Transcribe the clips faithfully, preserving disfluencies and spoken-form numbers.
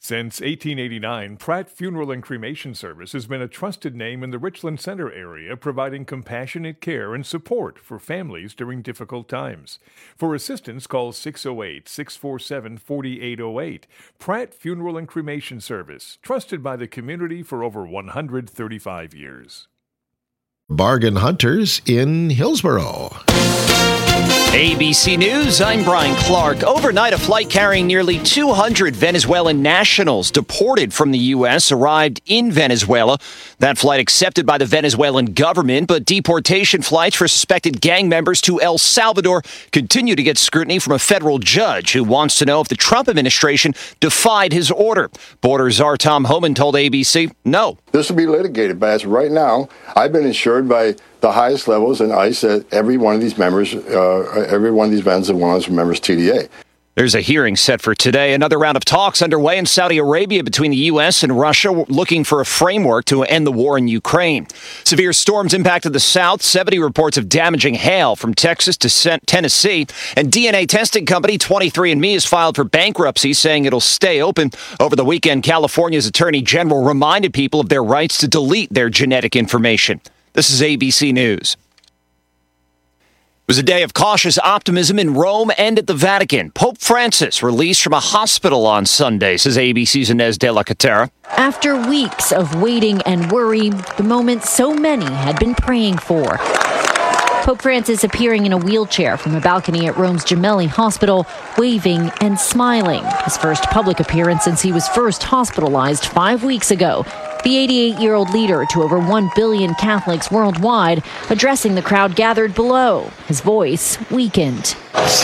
Since eighteen eighty-nine, Pratt Funeral and Cremation Service has been a trusted name in the Richland Center area, providing compassionate care and support for families during difficult times. For assistance, call six oh eight, six four seven, four eight oh eight. Pratt Funeral and Cremation Service, trusted by the community for over one hundred thirty-five years. Bargain Hunters in Hillsboro. A B C News, I'm Brian Clark. Overnight, a flight carrying nearly two hundred Venezuelan nationals deported from the U S arrived in Venezuela. That flight accepted by the Venezuelan government, but deportation flights for suspected gang members to El Salvador continue to get scrutiny from a federal judge who wants to know if the Trump administration defied his order. Border czar Tom Homan told A B C, no. This will be litigated, but as of right now, I've been assured by the highest levels in ICE that every one of these members, uh, every one of these Venezuelans remembers T D A. There's a hearing set for today. Another round of talks underway in Saudi Arabia between the U S and Russia, looking for a framework to end the war in Ukraine. Severe storms impacted the South. seventy reports of damaging hail from Texas to Tennessee. And D N A testing company twenty-three and me has filed for bankruptcy, saying it'll stay open. Over the weekend, California's Attorney General reminded people of their rights to delete their genetic information. This is A B C News. It was a day of cautious optimism in Rome and at the Vatican. Pope Francis released from a hospital on Sunday, says A B C's Inez de la Catera. After weeks of waiting and worry, the moment so many had been praying for. Pope Francis appearing in a wheelchair from a balcony at Rome's Gemelli Hospital, waving and smiling. His first public appearance since he was first hospitalized five weeks ago. The eighty-eight-year-old leader to over one billion Catholics worldwide, addressing the crowd gathered below, his voice weakened.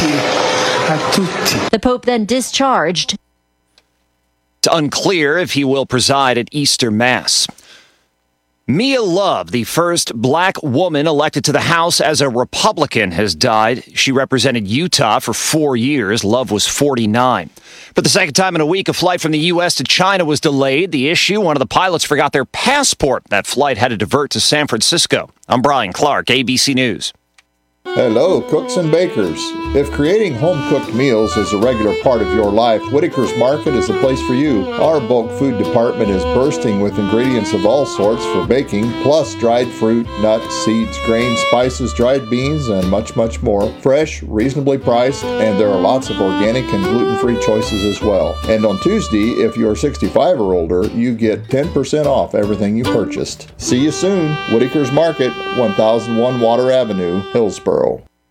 The Pope then discharged. It's unclear if he will preside at Easter Mass. Mia Love, the first black woman elected to the House as a Republican, has died. She represented Utah for four years. Love was forty-nine. For the second time in a week, a flight from the U S to China was delayed. The issue, one of the pilots forgot their passport. That flight had to divert to San Francisco. I'm Brian Clark, A B C News. Hello, cooks and bakers. If creating home-cooked meals is a regular part of your life, Whitaker's Market is the place for you. Our bulk food department is bursting with ingredients of all sorts for baking, plus dried fruit, nuts, seeds, grains, spices, dried beans, and much, much more. Fresh, reasonably priced, and there are lots of organic and gluten-free choices as well. And on Tuesday, if you're sixty-five or older, you get ten percent off everything you purchased. See you soon. Whitaker's Market, one thousand one Water Avenue, Hillsboro.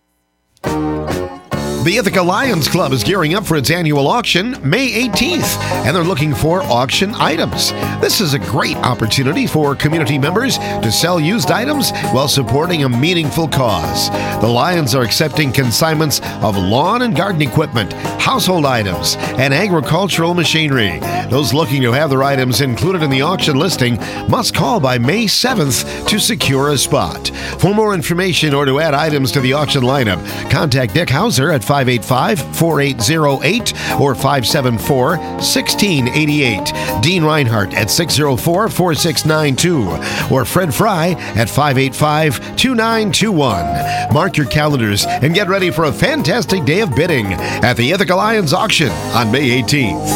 The Ithaca Lions Club is gearing up for its annual auction May eighteenth, and they're looking for auction items. This is a great opportunity for community members to sell used items while supporting a meaningful cause. The Lions are accepting consignments of lawn and garden equipment, household items, and agricultural machinery. Those looking to have their items included in the auction listing must call by May seventh to secure a spot. For more information or to add items to the auction lineup, contact Dick Hauser at five eight five, four eight zero eight or five seven four, one six eight eight. Dean Reinhardt at six zero four, four six nine two or Fred Fry at five eight five, two nine two one. Mark your calendars and get ready for a fantastic day of bidding at the Ithaca Lions auction on May eighteenth.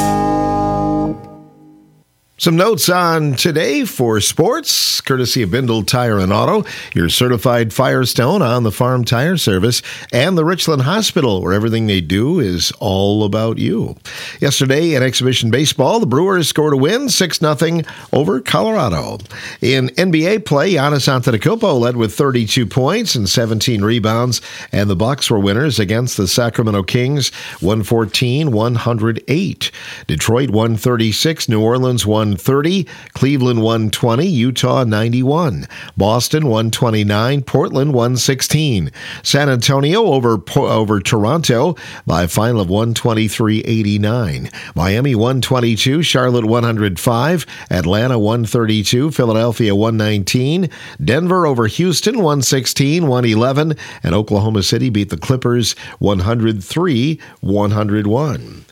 Some notes on today for sports, courtesy of Bindle Tire and Auto, your certified Firestone on the Farm Tire Service, and the Richland Hospital, where everything they do is all about you. Yesterday in exhibition baseball, the Brewers scored a win, six nothing over Colorado. In N B A play, Giannis Antetokounmpo led with thirty-two points and seventeen rebounds, and the Bucks were winners against the Sacramento Kings, one fourteen to one oh eight. Detroit one thirty-six, New Orleans one thirty, Cleveland one twenty, Utah ninety-one, Boston one twenty-nine, Portland one sixteen, San Antonio over over Toronto by a final of one twenty-three eighty-nine, Miami one twenty-two, Charlotte one oh five, Atlanta one thirty-two, Philadelphia one nineteen, Denver over Houston one sixteen one eleven, and Oklahoma City beat the Clippers one oh three one oh one.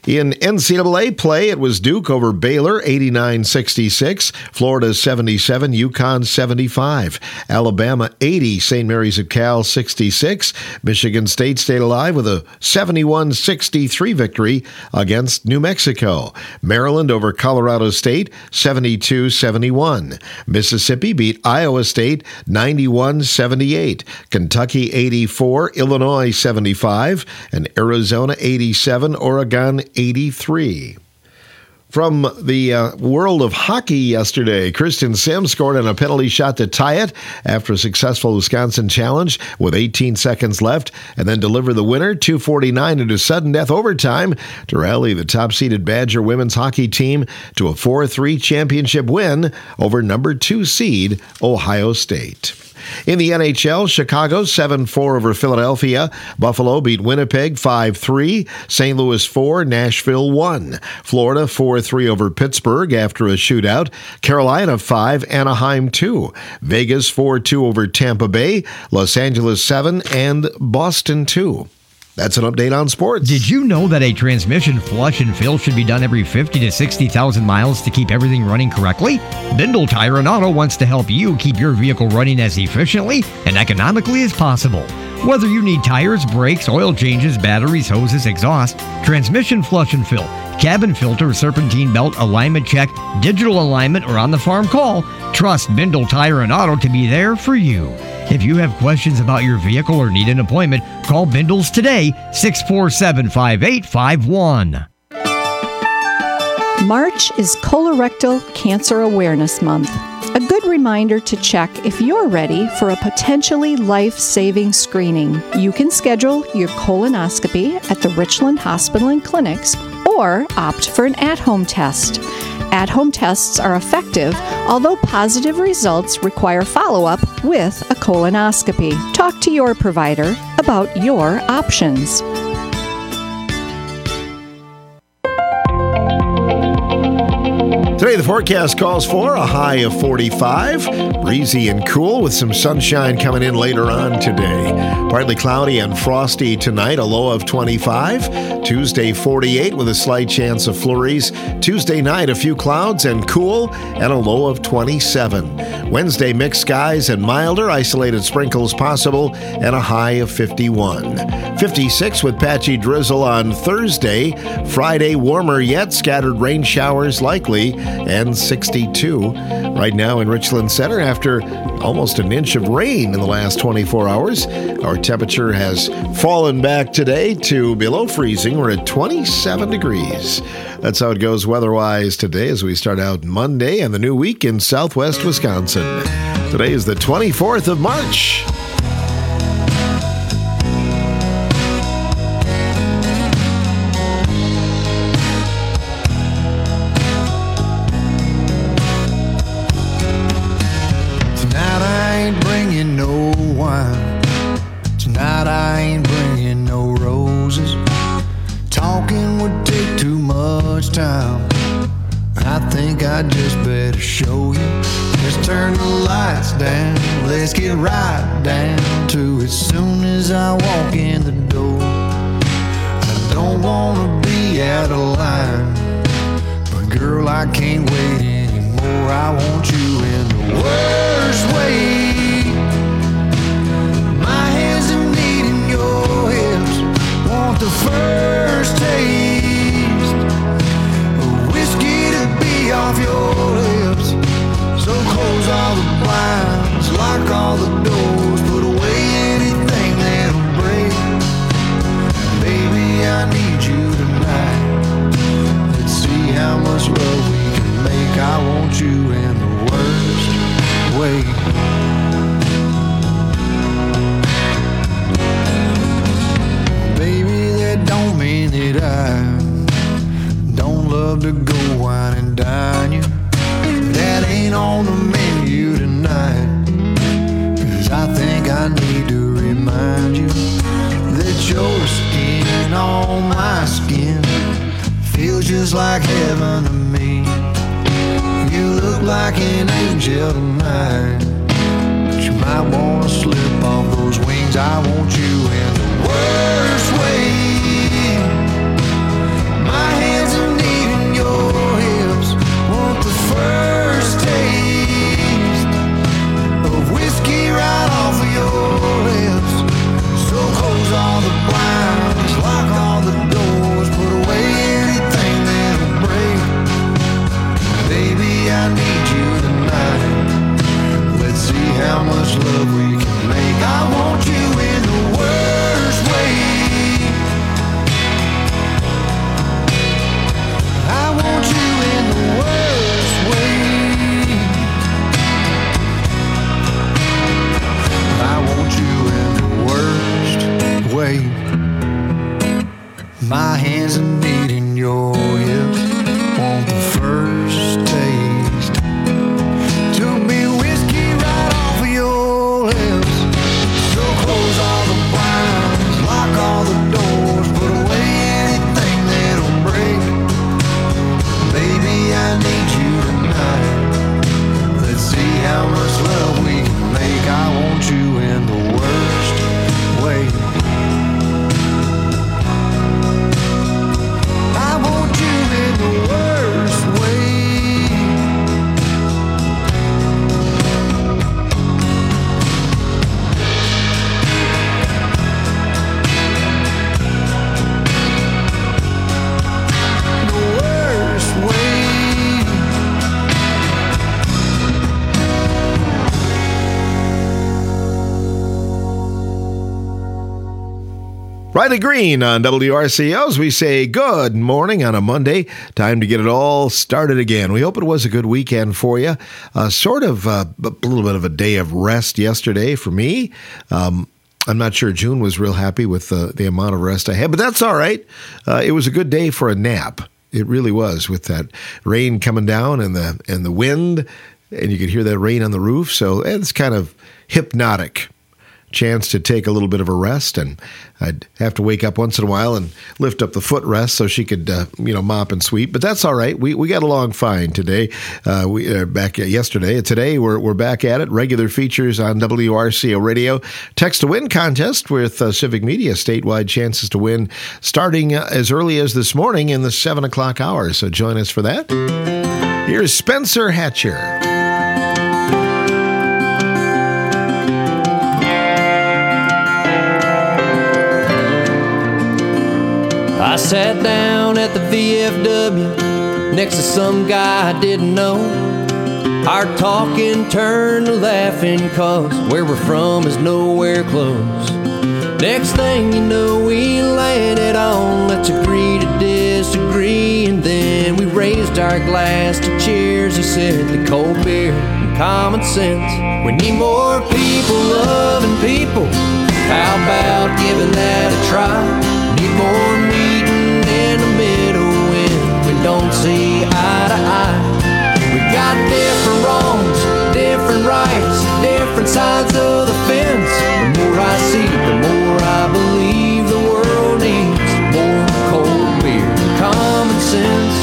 In N C double A play, it was Duke over Baylor, eighty-nine sixty-six. Florida seventy-seven, UConn seventy-five. Alabama eighty, Saint Mary's of Cal sixty-six. Michigan State stayed alive with a seventy-one sixty-three victory against New Mexico. Maryland over Colorado State, seventy-two seventy-one. Mississippi beat Iowa State, ninety-one seventy-eight. Kentucky eighty-four, Illinois seventy-five, and Arizona eighty-seven, Oregon eighty-three. From the uh, world of hockey yesterday, Kristen Sims scored on a penalty shot to tie it after a successful Wisconsin challenge with eighteen seconds left, and then delivered the winner, two forty-nine into sudden death overtime, to rally the top-seeded Badger women's hockey team to a four three championship win over number two seed Ohio State. In the N H L, Chicago seven four over Philadelphia. Buffalo beat Winnipeg five three. Saint Louis four, Nashville one. Florida four three over Pittsburgh after a shootout. Carolina five, Anaheim two. Vegas four two over Tampa Bay. Los Angeles seven, and Boston two. That's an update on sports. Did you know that a transmission flush and fill should be done every fifty to sixty thousand miles to keep everything running correctly? Bindle Tire and Auto wants to help you keep your vehicle running as efficiently and economically as possible. Whether you need tires, brakes, oil changes, batteries, hoses, exhaust, transmission flush and fill, cabin filter, serpentine belt, alignment check, digital alignment, or on the farm call, trust Bindle Tire and Auto to be there for you. If you have questions about your vehicle or need an appointment, call Bindles today, six four seven, five eight five one. March is Colorectal Cancer Awareness Month. A good reminder to check if you're ready for a potentially life-saving screening. You can schedule your colonoscopy at the Richland Hospital and Clinics or opt for an at-home test. At-home tests are effective, although positive results require follow-up with a colonoscopy. Talk to your provider about your options. Today, the forecast calls for a high of forty-five, breezy and cool with some sunshine coming in later on today. Partly cloudy and frosty tonight, a low of twenty-five. Tuesday, forty-eight with a slight chance of flurries. Tuesday night, a few clouds and cool and a low of twenty-seven. Wednesday, mixed skies and milder, isolated sprinkles possible and a high of fifty-one. fifty-six with patchy drizzle on Thursday. Friday, warmer yet, scattered rain showers likely, and sixty-two. Right now in Richland Center, after almost an inch of rain in the last twenty-four hours, our temperature has fallen back today to below freezing. We're at twenty-seven degrees. That's how it goes weather-wise today as we start out Monday and the new week in southwest Wisconsin. Today is the twenty-fourth of March. Tonight I ain't bringing no roses. Talking would take too much time. I think I just better show you. Let's turn the lights down. Let's get right down to it. Soon as I walk in the door, I don't wanna be out of line, but girl, I can't wait anymore. I want you in the worst way. The first taste of whiskey to be off your lips. So close all the blinds, lock all the doors, put away anything that'll break. Baby, I need you tonight. Let's see how much love we can make. I want you in the worst way. Don't mean that I don't love to go wine and dine you. That ain't on the menu tonight. Cause I think I need to remind you that your skin on my skin feels just like heaven to me. You look like an angel tonight, but you might wanna slip off those wings. I want you in the worst way. My Riley Green on W R C O as we say good morning on a Monday. Time to get it all started again. We hope it was a good weekend for you. Uh, sort of uh, a little bit of a day of rest yesterday for me. Um, I'm not sure June was real happy with the, the amount of rest I had, but that's all right. Uh, it was a good day for a nap. It really was, with that rain coming down and the and the wind, and you could hear that rain on the roof. So it's kind of hypnotic. Chance to take a little bit of a rest, and I'd have to wake up once in a while and lift up the footrest so she could, uh, you know, mop and sweep. But that's all right. We we got along fine today. Uh, we are back yesterday. Today we're we're back at it. Regular features on W R C O Radio. Text to win contest with uh, Civic Media. Statewide chances to win starting uh, as early as this morning in the seven o'clock hour. So join us for that. Here's Spencer Hatcher. I sat down at the V F W next to some guy I didn't know. Our talking turned to laughing, cause where we're from is nowhere close. Next thing you know, we landed on let's agree to disagree, and then we raised our glass to cheers. He said the cold beer and common sense. We need more people loving people. How about giving that a try? Need more meeting in the middle when we don't see eye to eye. We got different wrongs, different rights, different sides of the fence. The more I see, the more I believe the world needs more cold beer and common sense.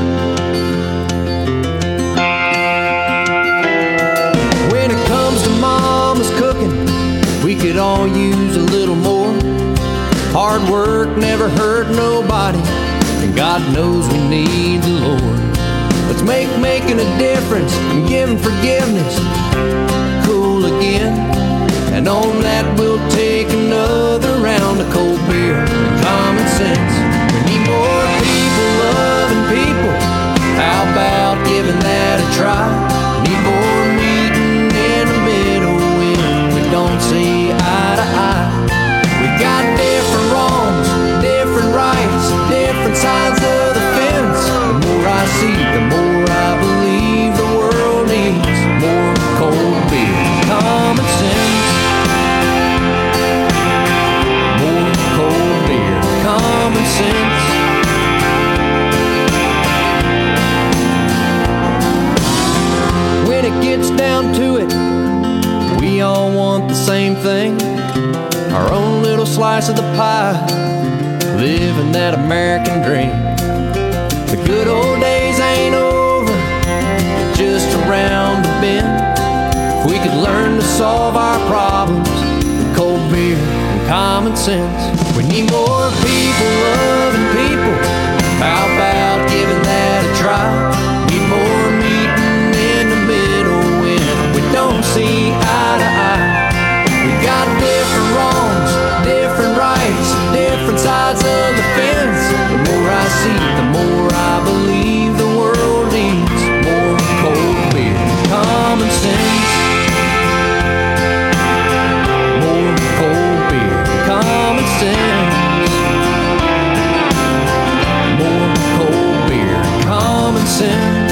When it comes to mama's cooking, we could all use a little more. Hard work never hurt nobody, and God knows we need the Lord. Let's make making a difference and giving forgiveness cool again. And on that we'll take another round of cold beer and common sense. We need more people loving people. How about giving that a try? Need more meeting in the middle when we don't see eye to eye. We got different wrongs, different rights, different sides of the fence. The more I see, the more I believe the world needs more cold beer, common sense. More cold beer, common sense. When it gets down to it, we all want the same thing. Our own little slice of the pie, living that American dream. The good old days ain't over, just around the bend. If we could learn to solve our problems with cold beer and common sense. We need more people loving people. How about giving that a try? Need more meeting in the middle when we don't see eye to eye. We got different wrongs, different rights, different sides of the fence. The more I see, the more I believe the world needs more cold beer, common sense. More cold beer, common sense. More cold beer, common sense.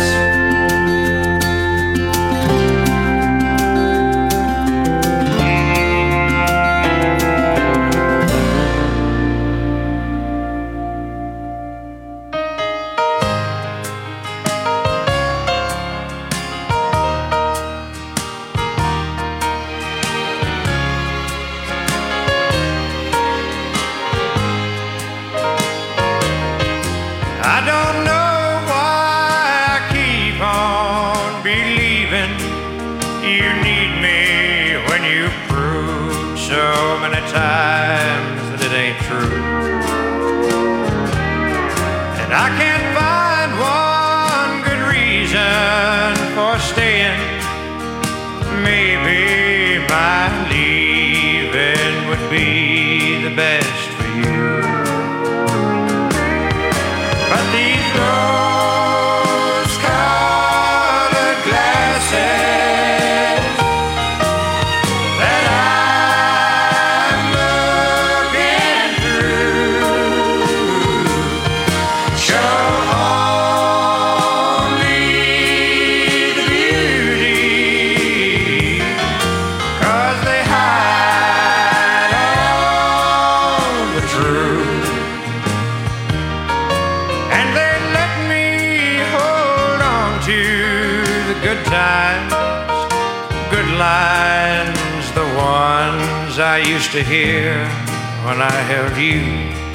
That I'm to the good times, good lines, the ones I used to hear when I held you.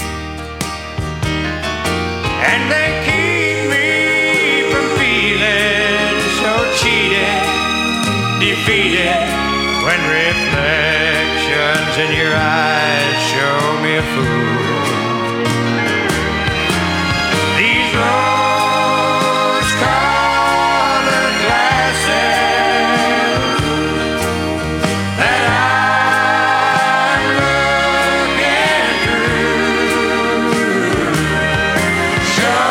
And they keep me from feeling so cheated, defeated, when reflections in your eyes show me a fool. These rose-colored glasses that I'm looking through show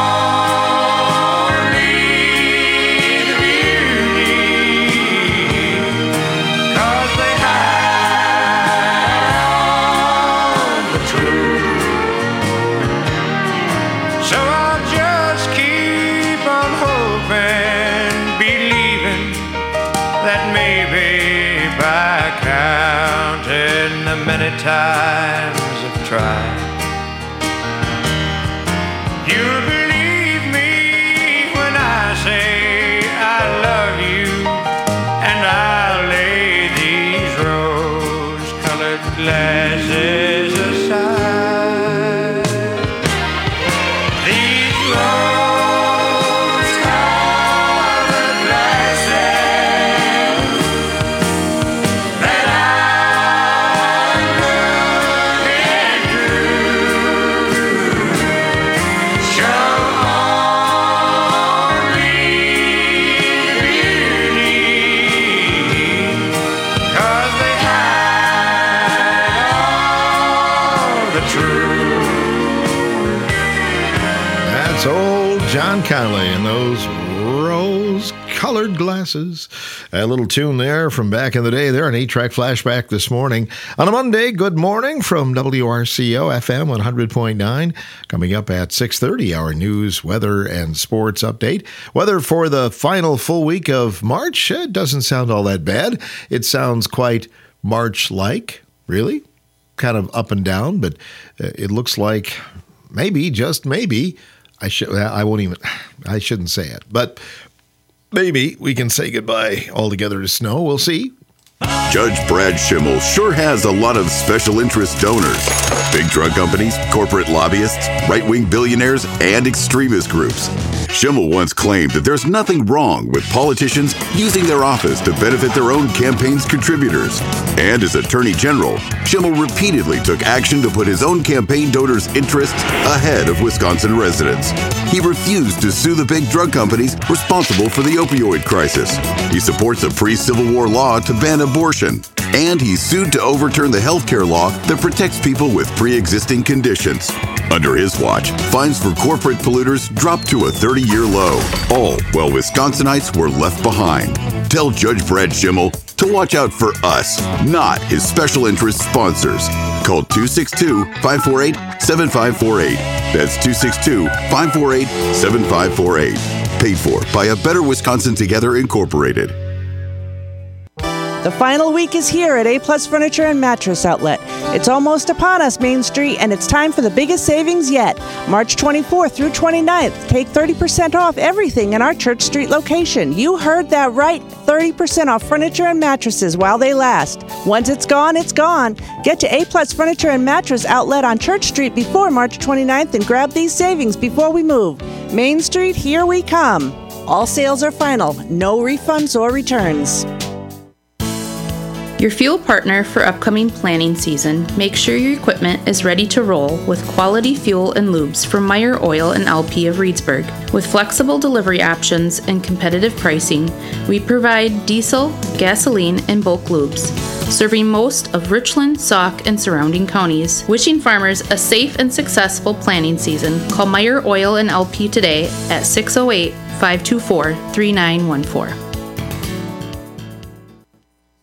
only the beauty, 'cause they hide the truth. So I'll just keep on hoping, believing that maybe by counting the many times I've tried, you'll believe me when I say I love you, and I'll lay these rose-colored glasses aside. These rose-colored glasses that I'm looking through show only beauty, 'cause they hide all the truth. That's old John Conley and those rose-colored glasses. A little tune there from back in the day there, an eight-track flashback this morning. On a Monday, good morning from W R C O F M one hundred point nine. Coming up at six thirty, our news, weather, and sports update. Weather for the final full week of March. It doesn't sound all that bad. It sounds quite March-like, really. Kind of up and down, but uh, it looks like maybe, just maybe, I should. I won't even. I shouldn't say it, but maybe we can say goodbye altogether to snow. We'll see. Judge Brad Schimmel sure has a lot of special interest donors. Big drug companies, corporate lobbyists, right-wing billionaires, and extremist groups. Schimmel once claimed that there's nothing wrong with politicians using their office to benefit their own campaign's contributors. And as Attorney General, Schimmel repeatedly took action to put his own campaign donors' interests ahead of Wisconsin residents. He refused to sue the big drug companies responsible for the opioid crisis. He supports a pre-Civil War law to ban abortion. And he sued to overturn the health care law that protects people with pre-existing conditions. Under his watch, fines for corporate polluters dropped to a thirty-year low, all while Wisconsinites were left behind. Tell Judge Brad Schimmel to watch out for us, not his special interest sponsors. Call two six two, five four eight, seven five four eight. That's two six two, five four eight, seven five four eight. Paid for by A Better Wisconsin Together Incorporated. The final week is here at A-Plus Furniture and Mattress Outlet. It's almost upon us, Main Street, and it's time for the biggest savings yet. March twenty-fourth through twenty-ninth, take thirty percent off everything in our Church Street location. You heard that right, thirty percent off furniture and mattresses while they last. Once it's gone, it's gone. Get to A-Plus Furniture and Mattress Outlet on Church Street before March twenty-ninth and grab these savings before we move. Main Street, here we come. All sales are final, no refunds or returns. Your fuel partner for upcoming planning season. Make sure your equipment is ready to roll with quality fuel and lubes from Meyer Oil and L P of Reedsburg. With flexible delivery options and competitive pricing, we provide diesel, gasoline, and bulk lubes, serving most of Richland, Sauk, and surrounding counties. Wishing farmers a safe and successful planting season. Call Meyer Oil and L P today at six oh eight, five two four, three nine one four.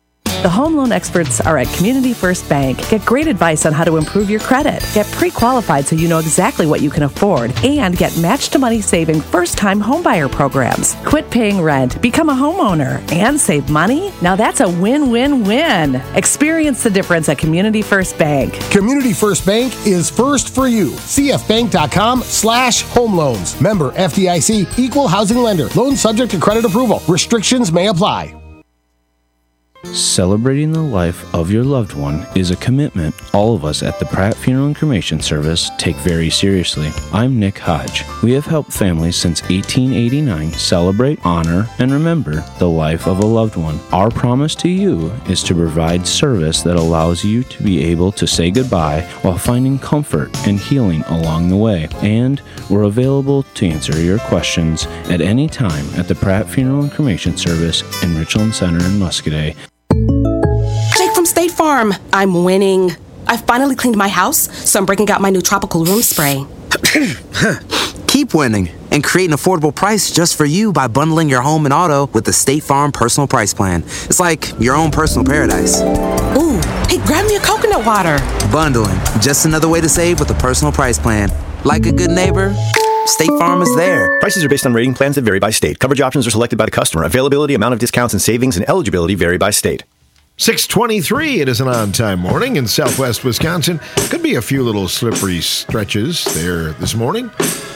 The home loan experts are at Community First Bank. Get great advice on how to improve your credit. Get pre-qualified so you know exactly what you can afford. And get match-to-money saving first-time homebuyer programs. Quit paying rent, become a homeowner, and save money? Now that's a win-win-win. Experience the difference at Community First Bank. Community First Bank is first for you. cfbank.com slash home loans. Member F D I C, equal housing lender. Loan subject to credit approval. Restrictions may apply. Celebrating the life of your loved one is a commitment all of us at the Pratt Funeral and Cremation Service take very seriously. I'm Nick Hodge. We have helped families since eighteen eighty-nine celebrate, honor, and remember the life of a loved one. Our promise to you is to provide service that allows you to be able to say goodbye while finding comfort and healing along the way. And we're available to answer your questions at any time at the Pratt Funeral and Cremation Service in Richland Center in Muscoda. Jake from State Farm. I'm winning. I finally cleaned my house, so I'm breaking out my new tropical room spray. Keep winning and create an affordable price just for you by bundling your home and auto with the State Farm Personal Price Plan. It's like your own personal paradise. Ooh, hey, grab me a coconut water. Bundling, just another way to save with a personal price plan. Like a good neighbor, State Farm is there. Prices are based on rating plans that vary by state. Coverage options are selected by the customer. Availability, amount of discounts and savings, and eligibility vary by state. six twenty-three, it is an on-time morning in southwest Wisconsin. Could be a few little slippery stretches there this morning.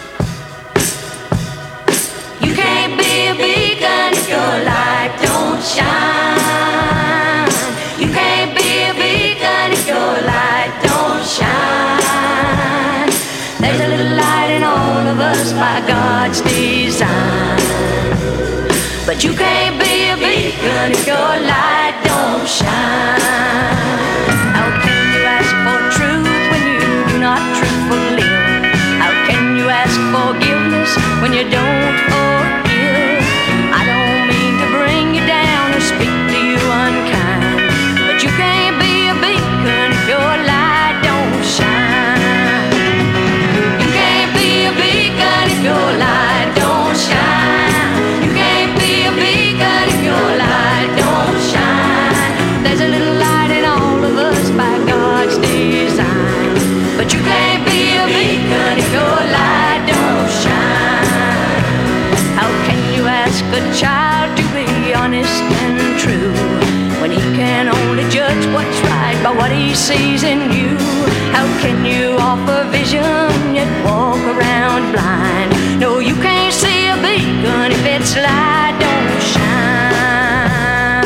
You can't be a beacon if your light don't shine. You can't be a beacon if your light don't shine. There's a little light in all of us by God's design. But you can't be a beacon if your light don't shine. How can you ask for truth when you do not truthfully live? How can you ask forgiveness when you don't forgive? I don't mean to bring you down or speak to you unkind, but you can't be a beacon if your light don't shine. You can't be a beacon if your light don't shine. You can't be a beacon if your light don't shine. There's a little light in all of us by God's design, but you can't be a beacon if your light don't shine. How can you ask a child to be honest and true when he can only judge what's right by what he sees in you? How can you offer vision yet walk around blind? No, you can't see a beacon if its light don't shine.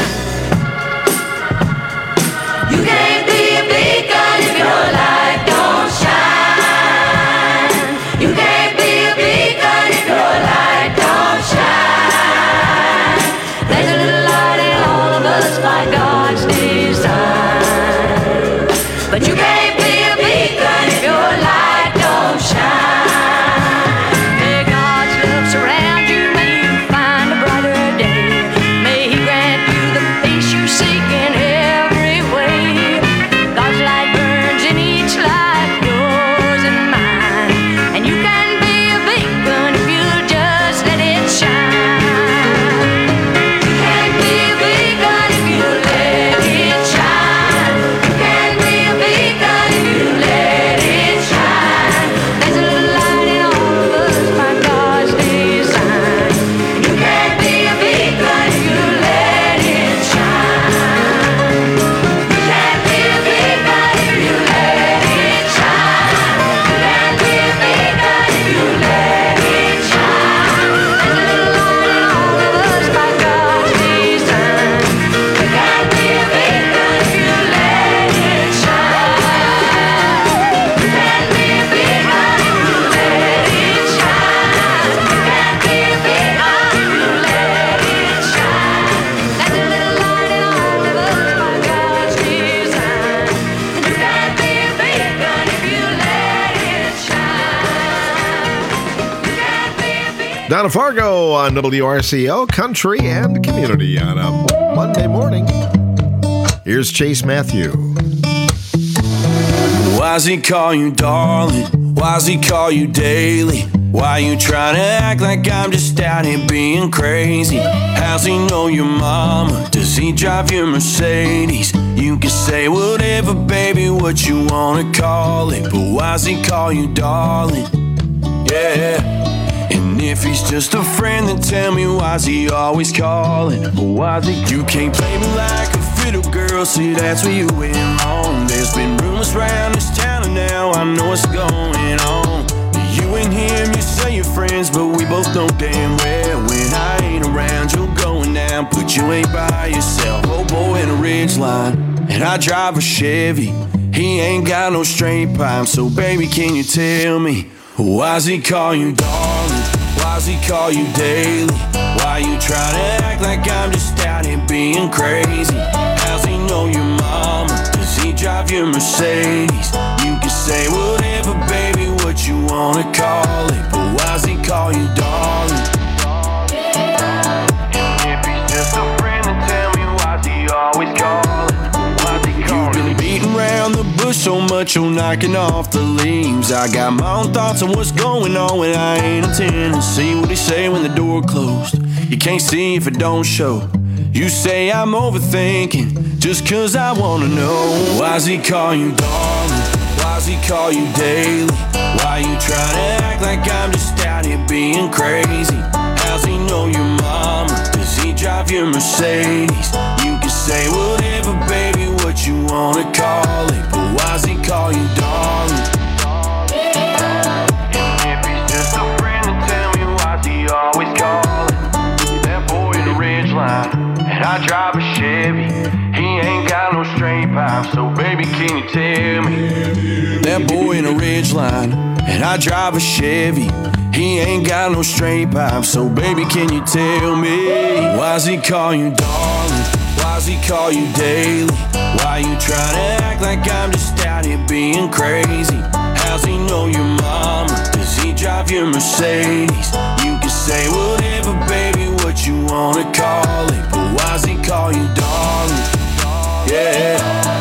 You can't be a beacon if your light don't shine. You can't be a beacon if your light don't shine. There's a little light in all of us by God's design, but you can't be a beacon if your light don't shine. May God's love surround you, may you find a brighter day. May He grant you the peace you seek in every way. God's light burns in each life, yours and mine, and you can be a beacon if you just let it shine. You can be a beacon if you let it shine. You can be a beacon if you let it shine. There's a little light in all of us by God's design. You can be a beacon if you let it shine. You can be a beacon if you let it shine. You can be a beacon if you let it shine. There's a little light in all of us by God's design. You can be a beacon if you let it shine. You can be a beacon if you let it shine. You can be a beacon if you let it shine. There's a little light in all of us by God's design. You can be a beacon if you let it shine. You can be a beacon. Donna Fargo on W R C L Country and Community on a Monday morning. Here's Chase Matthew. Why's he call you darling? Why's he call you daily? Why you trying to act like I'm just out here being crazy? How's he know your mama? Does he drive your Mercedes? You can say whatever, baby, what you wanna call it, but why's he call you darling? Yeah. And if he's just a friend, then tell me why's he always calling? Why's he? You can't play me like a fiddle, girl. See, that's where you went wrong. There's been rumors around this town, and now I know what's going on. You and him, you say you're friends, but we both know damn well when I ain't around, you're going down. But you ain't by yourself. Oh boy in a Ridgeline, and I drive a Chevy. He ain't got no straight pipe, so baby, can you tell me? Why's he call you darling? Why's he call you daily? Why you trying to act like I'm just out here being crazy? How's he know your mama? Does he drive your Mercedes? You can say whatever, baby, what you wanna call it, but why's he call you darling? And if he's just a friend, then tell me why's he always calling? Why's he calling? You've been beating around the bush so much, you're knocking off the leaves. I got my own thoughts on what's going on when I ain't attending. See what he say when the door closed. You can't see if it don't show. You say I'm overthinking just cause I wanna know. Why's he call you darling? Why's he call you daily? Why you trying to act like I'm just out here being crazy? How's he know your mama? Does he drive your Mercedes? You can say whatever, baby, what you wanna call it, but why's he call you darling? And if he's just a friend, then tell me why's he always calling? That boy in the Ridgeline, and I drive a Chevy. He ain't got no straight pipe, so baby, can you tell me? That boy in a Ridgeline, and I drive a Chevy. He ain't got no straight pipe, so baby, can you tell me? Why's he call you darling? Why's he call you daily? Why you trying to act like I'm just out here being crazy? How's he know your mama? Does he drive your Mercedes? You can say whatever, baby, what you wanna call it, but why's he call you darling? Yeah.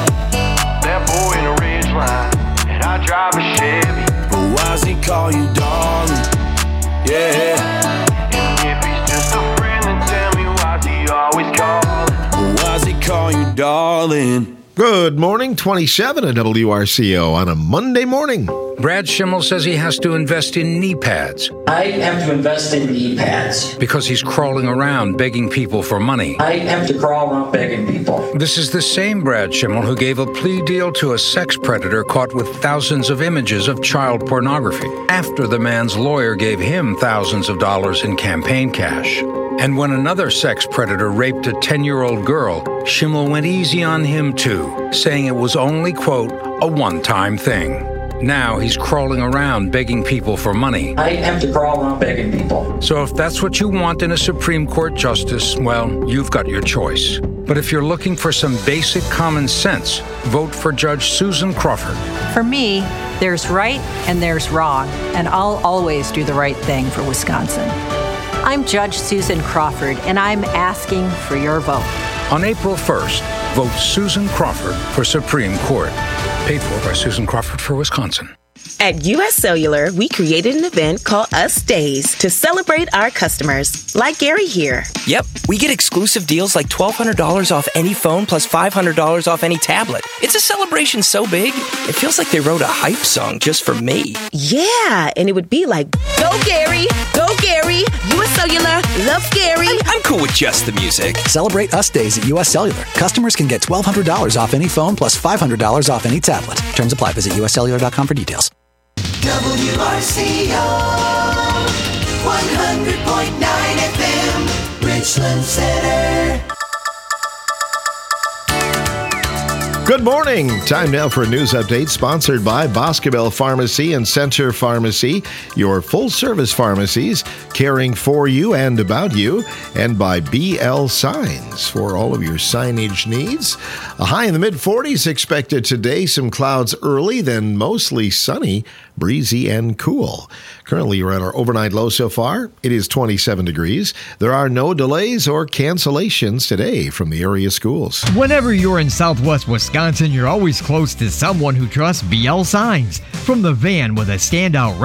That boy in a Ridgeline, and I drive a Chevy, but why's he call you darling? Yeah. And if he's just a friend, then tell me why's he always calling? Why's he call you darling? Good morning, twenty-seven at W R C O on a Monday morning. Brad Schimmel says he has to invest in knee pads. I have to invest in knee pads. Because he's crawling around begging people for money. I have to crawl around begging people. This is the same Brad Schimmel who gave a plea deal to a sex predator caught with thousands of images of child pornography after the man's lawyer gave him thousands of dollars in campaign cash. And when another sex predator raped a ten-year-old girl, Schimmel went easy on him too, saying it was only, quote, a one-time thing. Now he's crawling around begging people for money. I have to crawl around begging people. So if that's what you want in a Supreme Court justice, well, you've got your choice. But if you're looking for some basic common sense, vote for Judge Susan Crawford. For me, there's right and there's wrong, and I'll always do the right thing for Wisconsin. I'm Judge Susan Crawford, and I'm asking for your vote. On April first, vote Susan Crawford for Supreme Court. Paid for by Susan Crawford for Wisconsin. At U S Cellular, we created an event called Us Days to celebrate our customers, like Gary here. Yep, we get exclusive deals like twelve hundred dollars off any phone plus five hundred dollars off any tablet. It's a celebration so big, it feels like they wrote a hype song just for me. Yeah, and it would be like, go Gary, go Gary, U S Cellular, love Gary. I'm, I'm cool with just the music. Celebrate Us Days at U S Cellular. Customers can get twelve hundred dollars off any phone plus five hundred dollars off any tablet. Terms apply. Visit U S cellular dot com for details. W R C O one hundred point nine F M, Richland Center. Good morning. Time now for a news update sponsored by Boscobel Pharmacy and Center Pharmacy, your full-service pharmacies caring for you and about you, and by B L Signs for all of your signage needs. A high in the mid forties expected today. Some clouds early, then mostly sunny, breezy, and cool. Currently, you're at our overnight low so far. It is twenty-seven degrees. There are no delays or cancellations today from the area schools. Whenever you're in Southwest Wisconsin, you're always close to someone who trusts B L Signs. From the van with a standout wrap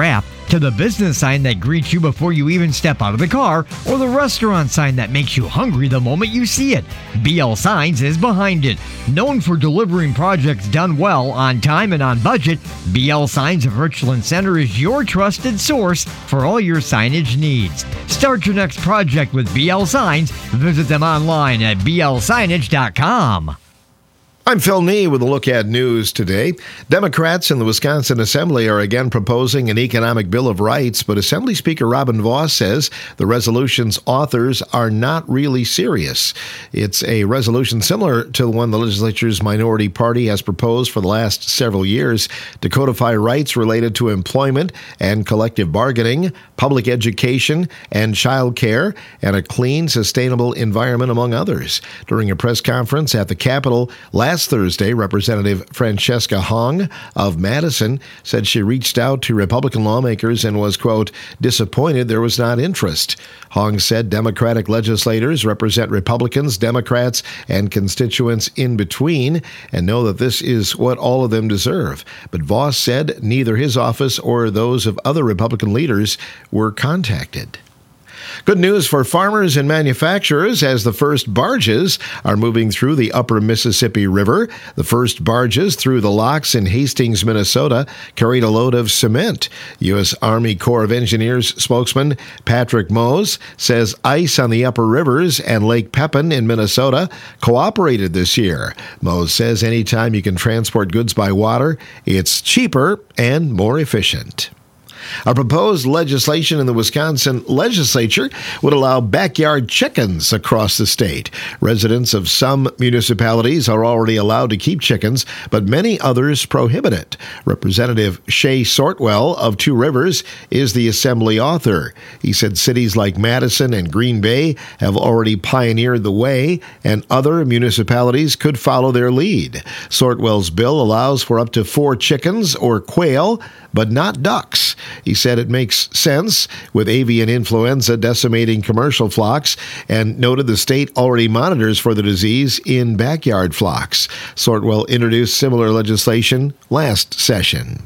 To the business sign that greets you before you even step out of the car, or the restaurant sign that makes you hungry the moment you see it, B L Signs is behind it. Known for delivering projects done well, on time, and on budget, B L Signs of Richland Center is your trusted source for all your signage needs. Start your next project with B L Signs. Visit them online at b l signage dot com. I'm Phil Nee with a look at news today. Democrats in the Wisconsin Assembly are again proposing an economic bill of rights, but Assembly Speaker Robin Vos says the resolution's authors are not really serious. It's a resolution similar to the one the legislature's minority party has proposed for the last several years to codify rights related to employment and collective bargaining, public education and child care, and a clean, sustainable environment, among others. During a press conference at the Capitol last Thursday, Representative Francesca Hong of Madison said she reached out to Republican lawmakers and was, quote, disappointed there was not interest. Hong said Democratic legislators represent Republicans, Democrats, and constituents in between and know that this is what all of them deserve. But Vos said neither his office or those of other Republican leaders were contacted. Good news for farmers and manufacturers as the first barges are moving through the upper Mississippi River. The first barges through the locks in Hastings, Minnesota, carried a load of cement. U S. Army Corps of Engineers spokesman Patrick Mose says ice on the upper rivers and Lake Pepin in Minnesota cooperated this year. Mose says anytime you can transport goods by water, it's cheaper and more efficient. A proposed legislation in the Wisconsin legislature would allow backyard chickens across the state. Residents of some municipalities are already allowed to keep chickens, but many others prohibit it. Representative Shay Sortwell of Two Rivers is the assembly author. He said cities like Madison and Green Bay have already pioneered the way, and other municipalities could follow their lead. Sortwell's bill allows for up to four chickens or quail, but not ducks. He said it makes sense with avian influenza decimating commercial flocks and noted the state already monitors for the disease in backyard flocks. Sortwell introduced similar legislation last session.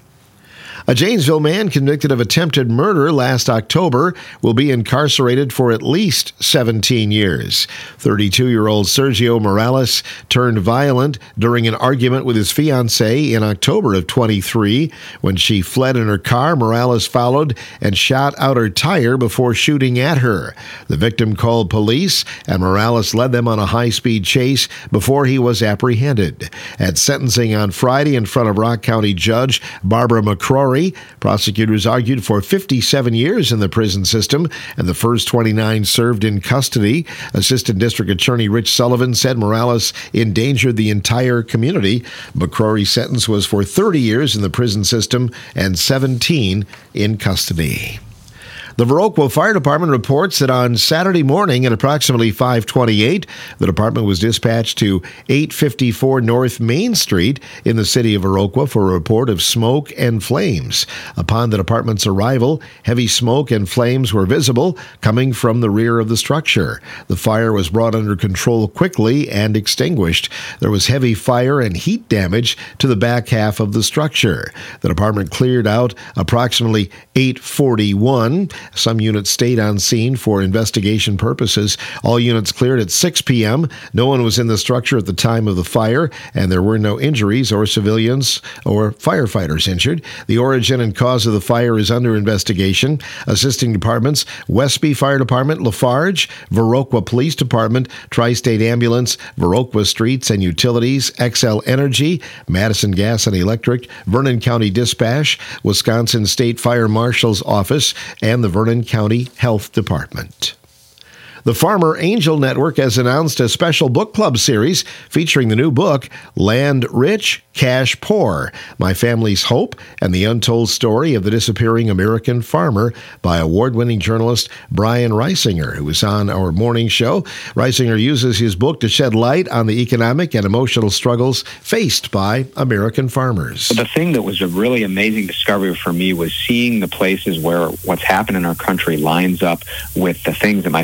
A Janesville man convicted of attempted murder last October will be incarcerated for at least seventeen years. thirty-two-year-old Sergio Morales turned violent during an argument with his fiancée in October of twenty-three. When she fled in her car, Morales followed and shot out her tire before shooting at her. The victim called police, and Morales led them on a high-speed chase before he was apprehended. At sentencing on Friday in front of Rock County Judge Barbara McCrory, prosecutors argued for fifty-seven years in the prison system, and the first twenty-nine served in custody. Assistant District Attorney Rich Sullivan said Morales endangered the entire community. McCrory's sentence was for thirty years in the prison system and seventeen in custody. The Viroqua Fire Department reports that on Saturday morning at approximately five twenty-eight, the department was dispatched to eight fifty-four North Main Street in the city of Viroqua for a report of smoke and flames. Upon the department's arrival, heavy smoke and flames were visible coming from the rear of the structure. The fire was brought under control quickly and extinguished. There was heavy fire and heat damage to the back half of the structure. The department cleared out approximately eight forty-one. Some units stayed on scene for investigation purposes. All units cleared at six p.m. No one was in the structure at the time of the fire, and there were no injuries or civilians or firefighters injured. The origin and cause of the fire is under investigation. Assisting departments: Westby Fire Department, Lafarge, Viroqua Police Department, Tri-State Ambulance, Viroqua Streets and Utilities, Xcel Energy, Madison Gas and Electric, Vernon County Dispatch, Wisconsin State Fire Marshal's Office, and the Vernon County Health Department. The Farmer Angel Network has announced a special book club series featuring the new book, Land Rich, Cash Poor, My Family's Hope and the Untold Story of the Disappearing American Farmer by award-winning journalist Brian Reisinger, who is on our morning show. Reisinger uses his book to shed light on the economic and emotional struggles faced by American farmers. The thing that was a really amazing discovery for me was seeing the places where what's happened in our country lines up with the things that my family experienced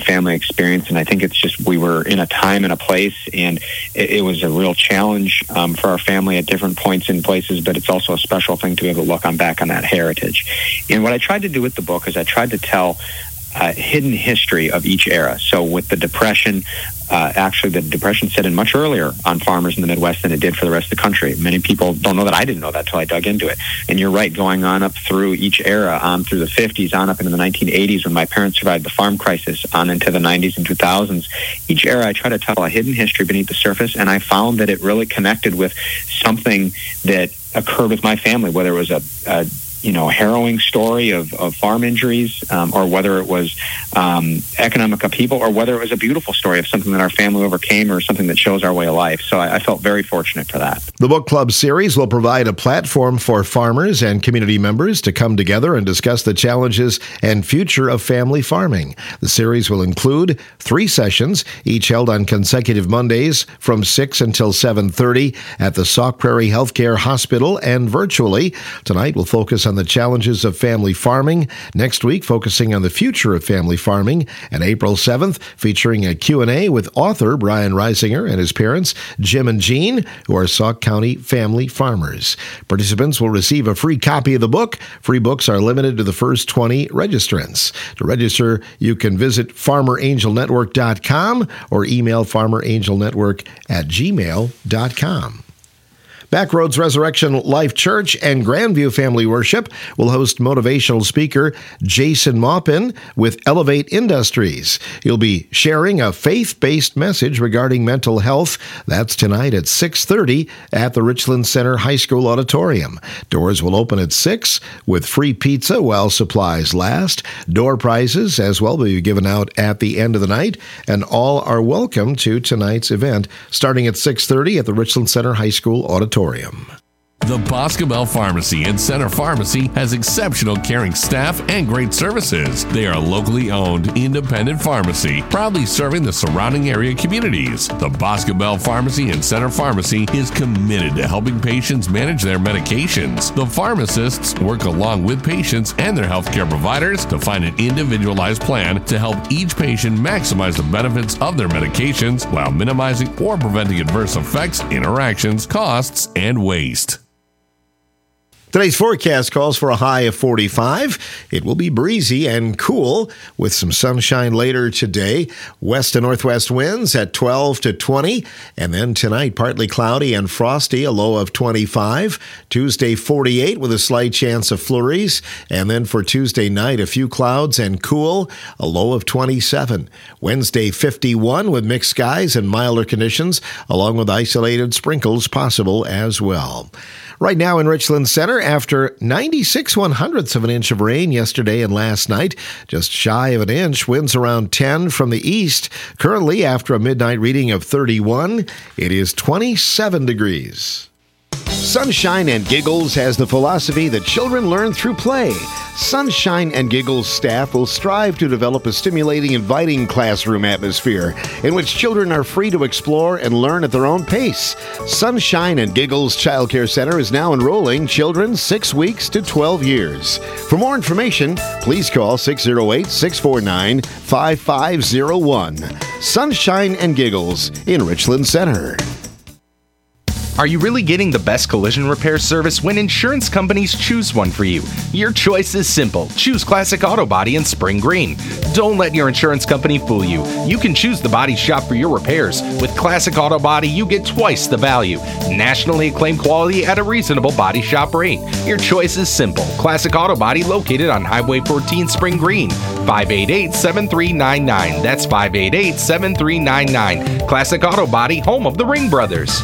experience. And I think it's just we were in a time and a place, and it, it was a real challenge um, for our family at different points and places, but it's also a special thing to be able to look on back on that heritage. And what I tried to do with the book is I tried to tell uh, hidden history of each era. So with the Depression, Uh, actually, the Depression set in much earlier on farmers in the Midwest than it did for the rest of the country. Many people don't know that. I didn't know that till I dug into it. And you're right, going on up through each era, on through the fifties, on up into the nineteen eighties when my parents survived the farm crisis, on into the nineties and two thousands. Each era, I try to tell a hidden history beneath the surface, and I found that it really connected with something that occurred with my family, whether it was a, a you know, harrowing story of, of farm injuries, um, or whether it was um, economic upheaval, or whether it was a beautiful story of something that our family overcame or something that shows our way of life. So I, I felt very fortunate for that. The book club series will provide a platform for farmers and community members to come together and discuss the challenges and future of family farming. The series will include three sessions, each held on consecutive Mondays from six until seven thirty at the Sauk Prairie Healthcare Hospital and virtually. Tonight will focus on the challenges of family farming. Next week, focusing on the future of family farming. And April seventh, featuring a Q and A with author Brian Reisinger and his parents, Jim and Jean, who are Sauk County family farmers. Participants will receive a free copy of the book. Free books are limited to the first twenty registrants. To register, you can visit farmer angel network dot com or email farmerangelnetwork at gmail dot com. Backroads Resurrection Life Church and Grandview Family Worship will host motivational speaker Jason Maupin with Elevate Industries. He'll be sharing a faith-based message regarding mental health. That's tonight at six thirty at the Richland Center High School Auditorium. Doors will open at six with free pizza while supplies last. Door prizes as well will be given out at the end of the night, and all are welcome to tonight's event starting at six thirty at the Richland Center High School Auditorium. The Boscobel Pharmacy and Center Pharmacy has exceptional caring staff and great services. They are a locally owned, independent pharmacy, proudly serving the surrounding area communities. The Boscobel Pharmacy and Center Pharmacy is committed to helping patients manage their medications. The pharmacists work along with patients and their healthcare providers to find an individualized plan to help each patient maximize the benefits of their medications while minimizing or preventing adverse effects, interactions, costs, and waste. Today's forecast calls for a high of forty-five. It will be breezy and cool with some sunshine later today. West to northwest winds at twelve to twenty. And then tonight, partly cloudy and frosty, a low of twenty-five. Tuesday, forty-eight with a slight chance of flurries. And then for Tuesday night, a few clouds and cool, a low of twenty-seven. Wednesday, fifty-one with mixed skies and milder conditions, along with isolated sprinkles possible as well. Right now in Richland Center, after ninety-six one hundredths of an inch of rain yesterday and last night, just shy of an inch, winds around ten from the east. Currently, after a midnight reading of thirty-one, it is twenty-seven degrees. Sunshine and Giggles has the philosophy that children learn through play. Sunshine and Giggles staff will strive to develop a stimulating, inviting classroom atmosphere in which children are free to explore and learn at their own pace. Sunshine and Giggles Child Care Center is now enrolling children six weeks to twelve years. For more information, please call six oh eight, six four nine, five five oh one. Sunshine and Giggles in Richland Center. Are you really getting the best collision repair service when insurance companies choose one for you? Your choice is simple. Choose Classic Auto Body in Spring Green. Don't let your insurance company fool you. You can choose the body shop for your repairs. With Classic Auto Body, you get twice the value. Nationally acclaimed quality at a reasonable body shop rate. Your choice is simple. Classic Auto Body located on Highway fourteen Spring Green. five eight eight, seven three nine nine. That's five eight eight, seven three nine nine. Classic Auto Body, home of the Ring Brothers.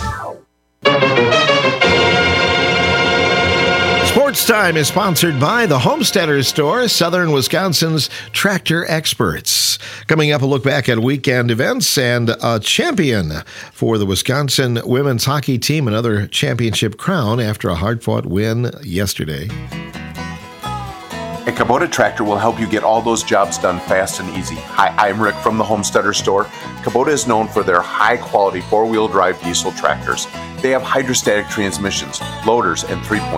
Sports Time is sponsored by the Homesteaders Store, Southern Wisconsin's tractor experts. Coming up, a look back at weekend events and a champion for the Wisconsin women's hockey team, another championship crown after a hard-fought win yesterday. A Kubota tractor will help you get all those jobs done fast and easy. Hi, I'm Rick from the Homesteader Store. Kubota is known for their high-quality four-wheel drive diesel tractors. They have hydrostatic transmissions, loaders, and three-points.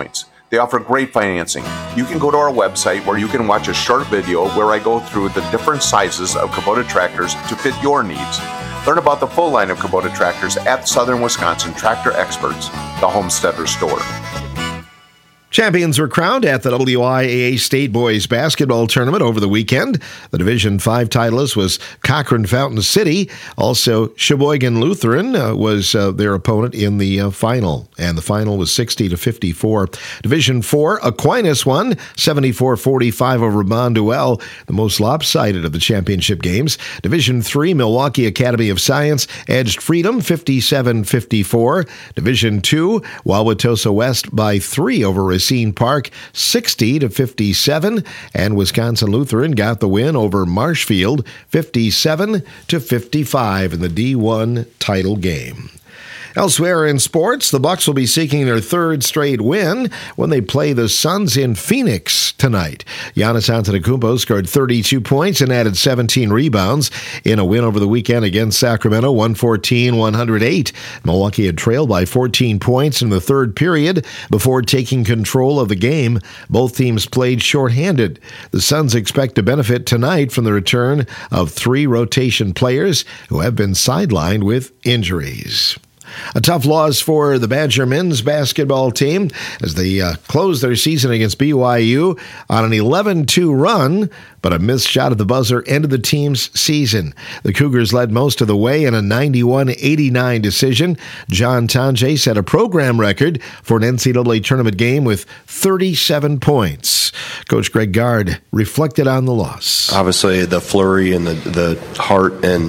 They offer great financing. You can go to our website where you can watch a short video where I go through the different sizes of Kubota tractors to fit your needs. Learn about the full line of Kubota tractors at Southern Wisconsin Tractor Experts, the Homesteader Store. Champions were crowned at the W I A A State Boys Basketball Tournament over the weekend. The Division five titleist was Cochrane Fountain City. Also, Sheboygan Lutheran uh, was uh, their opponent in the uh, final, and the final was sixty to fifty-four. Division four, Aquinas won seventy-four forty-five over Bonduel, the most lopsided of the championship games. Division three, Milwaukee Academy of Science edged Freedom fifty-seven fifty-four. Division two, Wauwatosa West by three over Racine Park, sixty to fifty-seven, and Wisconsin Lutheran got the win over Marshfield, fifty-seven to fifty-five in the D one title game. Elsewhere in sports, the Bucks will be seeking their third straight win when they play the Suns in Phoenix tonight. Giannis Antetokounmpo scored thirty-two points and added seventeen rebounds in a win over the weekend against Sacramento, one fourteen one oh eight. Milwaukee had trailed by fourteen points in the third period before taking control of the game. Both teams played shorthanded. The Suns expect to benefit tonight from the return of three rotation players who have been sidelined with injuries. A tough loss for the Badger men's basketball team as they uh, closed their season against B Y U on an eleven two run, but a missed shot at the buzzer ended the team's season. The Cougars led most of the way in a ninety-one eighty-nine decision. John Tanjay set a program record for an N C double A tournament game with thirty-seven points. Coach Greg Gard reflected on the loss. Obviously, the flurry and the, the heart and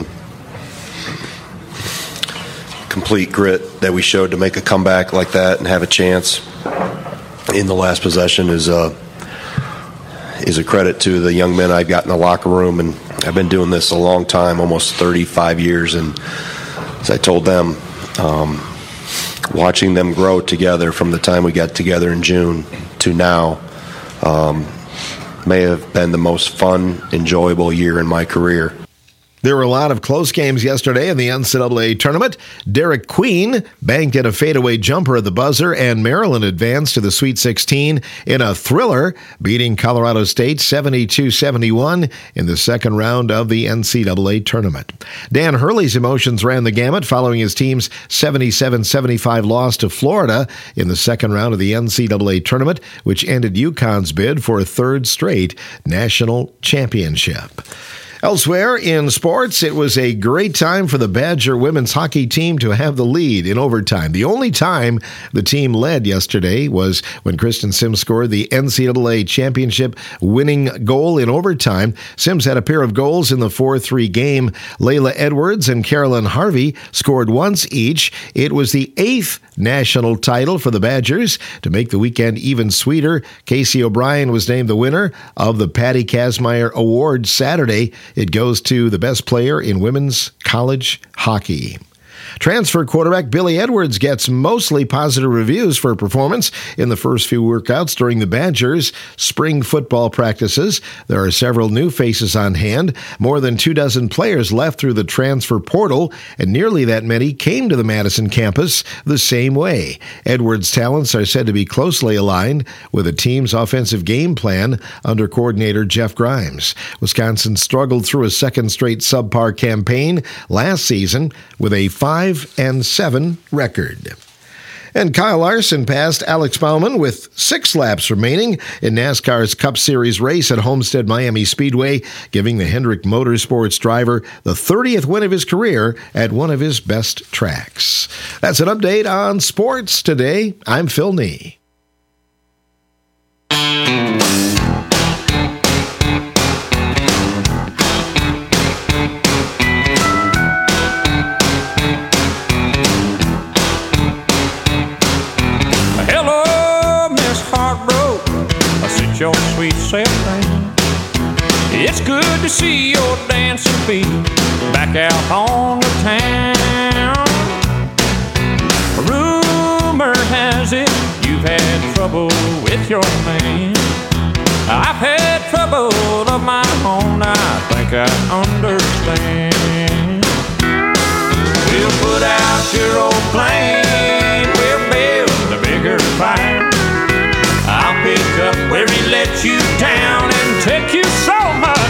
complete grit that we showed to make a comeback like that and have a chance in the last possession is a is a credit to the young men I've got in the locker room, and I've been doing this a long time, almost thirty-five years, and as I told them, um, watching them grow together from the time we got together in June to now um, may have been the most fun, enjoyable year in my career. There were a lot of close games yesterday in the N C double A tournament. Derek Queen banked in a fadeaway jumper at the buzzer, and Maryland advanced to the Sweet sixteen in a thriller, beating Colorado State seventy-two seventy-one in the second round of the N C double A tournament. Dan Hurley's emotions ran the gamut following his team's seventy-seven seventy-five loss to Florida in the second round of the N C double A tournament, which ended UConn's bid for a third straight national championship. Elsewhere in sports, it was a great time for the Badger women's hockey team to have the lead in overtime. The only time the team led yesterday was when Kristen Sims scored the N C double A championship winning goal in overtime. Sims had a pair of goals in the four three game. Layla Edwards and Carolyn Harvey scored once each. It was the eighth national title for the Badgers. To make the weekend even sweeter, Casey O'Brien was named the winner of the Patty Kazmaier Award Saturday. It goes to the best player in women's college hockey. Transfer quarterback Billy Edwards gets mostly positive reviews for performance in the first few workouts during the Badgers' spring football practices. There are several new faces on hand. More than two dozen players left through the transfer portal, and nearly that many came to the Madison campus the same way. Edwards' talents are said to be closely aligned with the team's offensive game plan under coordinator Jeff Grimes. Wisconsin struggled through a second straight subpar campaign last season with a five and seven record. And Kyle Larson passed Alex Bauman with six laps remaining in NASCAR's Cup Series race at Homestead Miami Speedway, giving the Hendrick Motorsports driver the thirtieth win of his career at one of his best tracks. That's an update on sports today. I'm Phil Nee. Your sweet self down. It's good to see your dancing feet back out on the town. Rumor has it you've had trouble with your man. I've had trouble of my own, I think I understand. We'll put out your old plane, we'll build a bigger fire. let you down and take you so much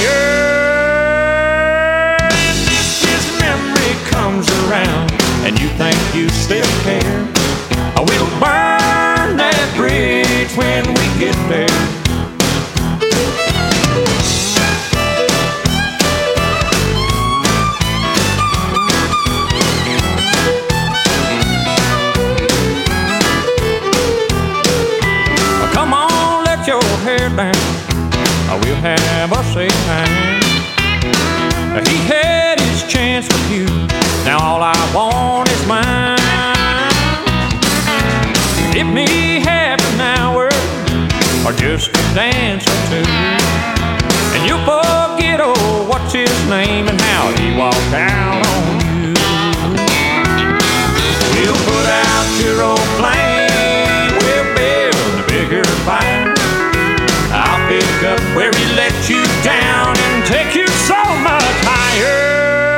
higher. His memory comes around and you think you still care. We'll burn that bridge when we get there. Come on, let your hair down. We'll have us a time. He had his chance with you. Now all I want is mine. Give me half an hour or just a dance or two, and you'll forget, oh, what's his name and how he walked out on you. We'll put out your old flame, we'll build a bigger fire. I'll pick up where he let you down and take you so much higher.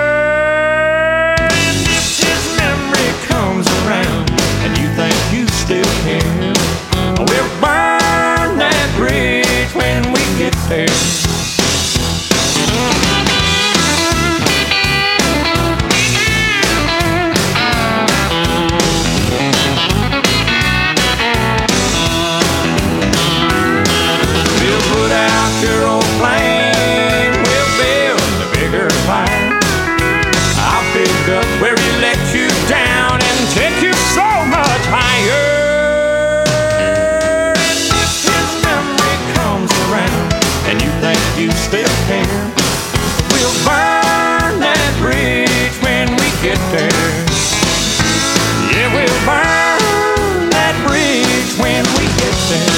His memory comes around and you think you still care. We'll burn that bridge when we get there. We'll put out your old flame, we'll build a bigger fire. I'll pick up where he let you down and take you so much higher. His memory comes around and you think you still care. We'll burn that bridge when we get there. Yeah, we'll burn that bridge when we get there.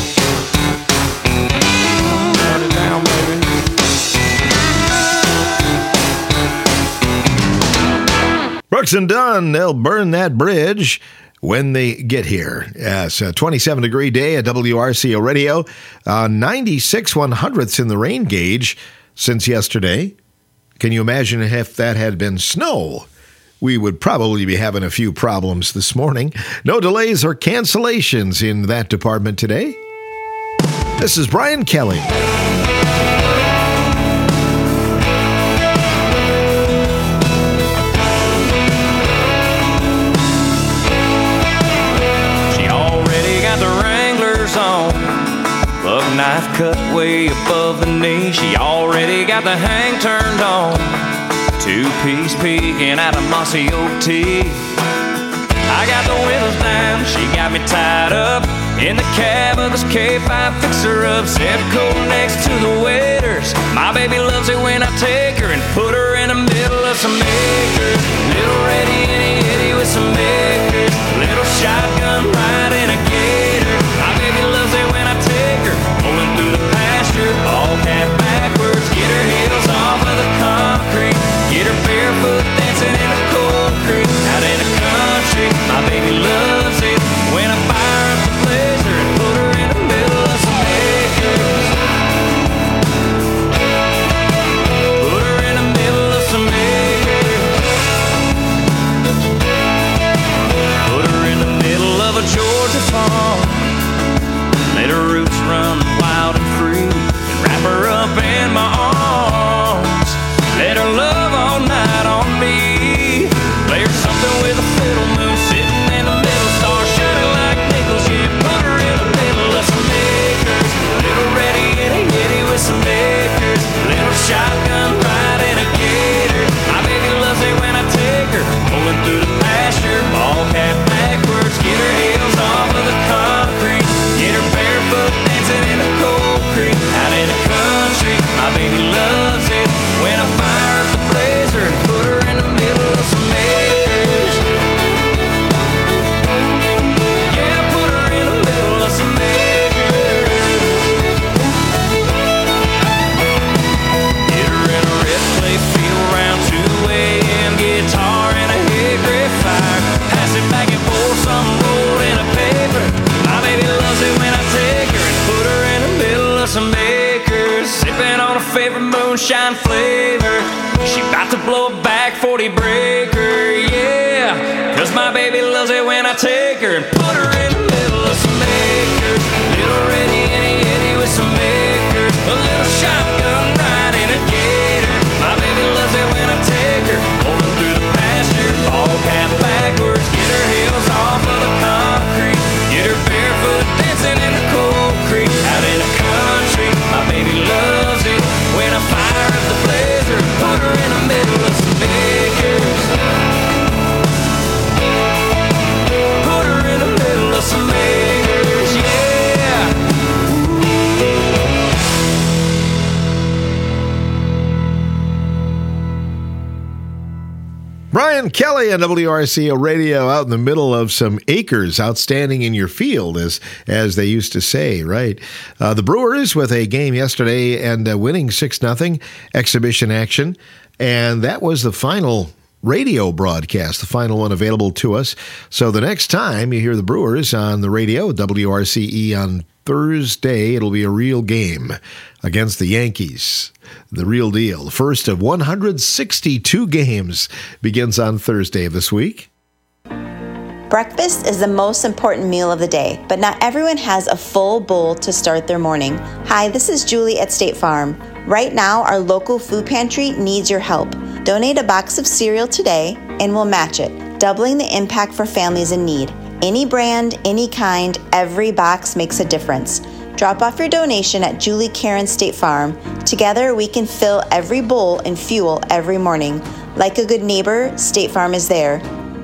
Burn it down, baby. Brooks and Dunn, they'll burn that bridge when they get here. Yes, a twenty-seven degree day at W R C O Radio. Uh, ninety-six one hundredths in the rain gauge since yesterday. Can you imagine if that had been snow? We would probably be having a few problems this morning. No delays or cancellations in that department today. This is Brian Kelly. Knife cut way above the knee. She already got the hang turned on. Two-piece peeking out of mossy oak tea. I got the windows down. She got me tied up in the cab of this K five fixer-up. Set coat next to the waiters. My baby loves it when I take her and put her in the middle of some acres. Little ready itty itty with some acres. Little shotgun riding a gator. My baby loves it when I take her pulling through the pasture, all cat backwards. Get her heels off of the concrete. Get her barefoot dancing in the cold creek. Out in the country, my baby loves it when I fire up the blazer and put her in the middle of some acres. Put her in the middle of some acres. Put her in the middle of a Georgia farm. Let her roots run wild and free and wrap her up in my arms. Let her love all night on me. Play her something with a fiddle moon sitting in the middle, stars shining like nickels. Yeah, put her in the middle of some acres. Little ready itty itty with some acres. Little shotgun riding a gator. My baby loves it when I take her pulling through the pasture, ball cat backwards. Get her heels off of the concrete. Get her barefoot dancing in the cold creek. Out in the country, my baby loves it when I fire up the blazer and put her in the middle of some acres. Yeah, put her in the middle of some acres. Get her in a red clay field around two a.m. Guitar and a hickory fire. Pass it back and forth, some rolled in a paper. My baby loves it when I take her and put her in the middle of some acres. Sipping on a favorite moonshine flavor. She about to blow a back forty breaker, yeah. Cause my baby loves it when I take her and put her in the middle of some acres. Little ready itty itty Brian Kelly on W R C O Radio, out in the middle of some acres, outstanding in your field, as as they used to say, right? Uh, the Brewers with a game yesterday and uh, winning six nothing, exhibition action, and that was the final radio broadcast, the final one available to us. So the next time you hear the Brewers on the radio, W R C E on Thursday, it'll be a real game against the Yankees. The real deal. The first of one hundred sixty-two games begins on Thursday of this week. Breakfast is the most important meal of the day, but not everyone has a full bowl to start their morning. Hi, this is Julie at State Farm. Right now, our local food pantry needs your help. Donate a box of cereal today, and we'll match it, doubling the impact for families in need. Any brand, any kind, every box makes a difference. Drop off your donation at Julie Karen State Farm. Together, we can fill every bowl and fuel every morning. Like a good neighbor, State Farm is there.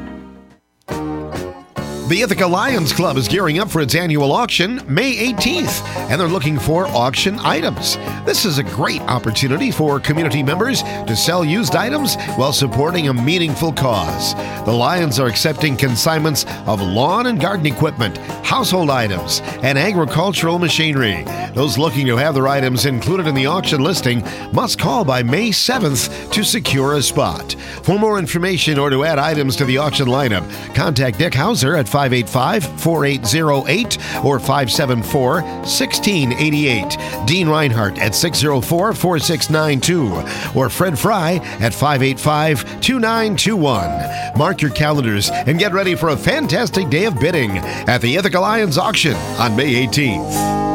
The Ithaca Lions Club is gearing up for its annual auction May eighteenth, and they're looking for auction items. This is a great opportunity for community members to sell used items while supporting a meaningful cause. The Lions are accepting consignments of lawn and garden equipment, household items, and agricultural machinery. Those looking to have their items included in the auction listing must call by May seventh to secure a spot. For more information or to add items to the auction lineup, contact Dick Hauser at five eight five, four eight zero eight or five seven four, one six eight eight, Dean Reinhardt at six zero four, four six nine two, or Fred Fry at five eight five, two nine two one. Mark your calendars and get ready for a fantastic day of bidding at the Ithaca Lions auction on May eighteenth.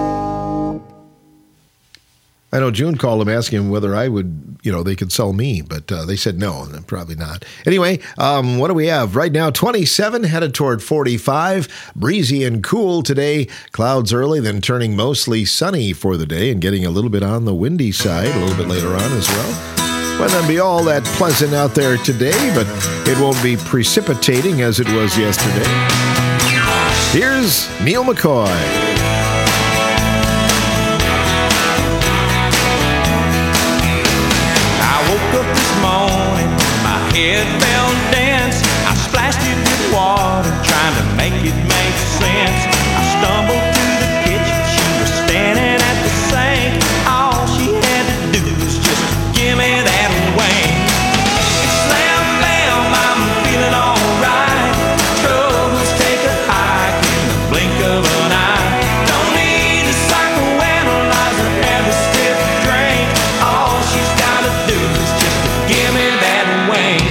I know June called him asking him whether I would, you know, they could sell me, but uh, they said no, probably not. Anyway, um, what do we have? Right now, twenty-seven, headed toward forty-five. Breezy and cool today. Clouds early, then turning mostly sunny for the day and getting a little bit on the windy side a little bit later on as well. Might not be all that pleasant out there today, but it won't be precipitating as it was yesterday. Here's Neil McCoy. Head fell dense. I splashed it with water, trying to make it make sense. I stumbled to the kitchen. She was standing at the sink. All she had to do was just give me that wink. And slam, bam, I'm feeling alright. Troubles take a hike in the blink of an eye. Don't need a psychoanalyze or have a stiff drink. All she's gotta do is just give me that wink.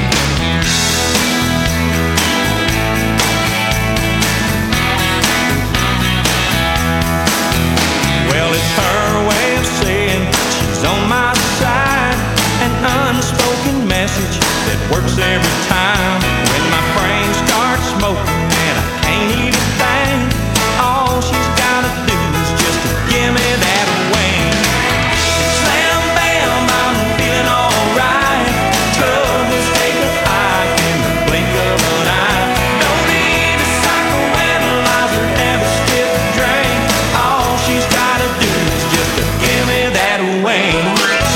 Her way of saying she's on my side, an unspoken message that works every time. When my brain starts smoking and I can't eat a thing, all she's gotta do is just give me that wink. Slam, bam, I'm feeling alright. Troubles take a hike in the blink of an eye. Don't need a psychoanalyze or have a stiff drink. All she's gotta do give me that wing.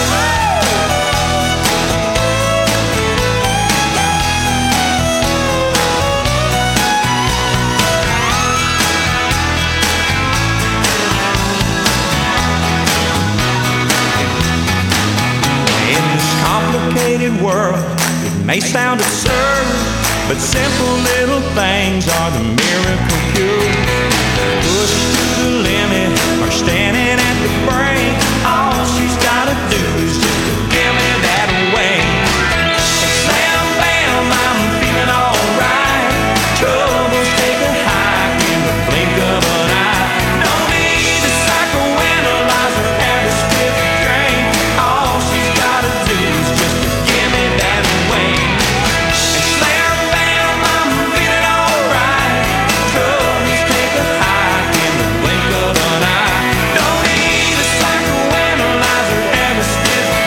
In this complicated world, it may sound absurd, but simple little things are the miracle cure. Pushed to the limit or standing at the brink, all she's gotta do is just give me that wink. Slam, bam, I'm feeling alright. Troubles take a hike in the blink of an eye. Don't need a psychoanalyze or have a stiff drink. All she's gotta do is just give me that wink. Slam, bam, I'm feeling alright. Troubles take a hike in the blink of an eye. Don't need a psychoanalyze or have a stiff